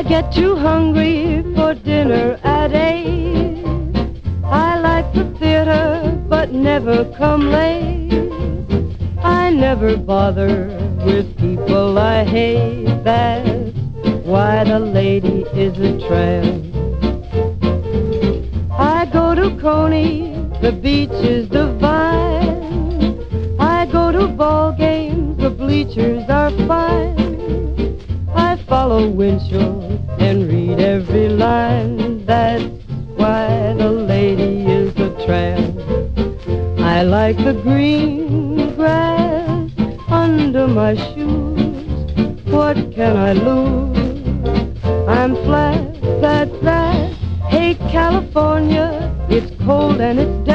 get too hungry for dinner at 8. I like the theater, but never come late. I never bother with people I hate. That's why the lady is a tramp. I go to Coney, the beach is divine. I go to ball games, the bleachers are fine. I follow Winchell and read every line. That's why the lady is a tramp. I like the green grass under my shoes. What can I lose? I'm flat, that's that. Hey, California, it's cold and it's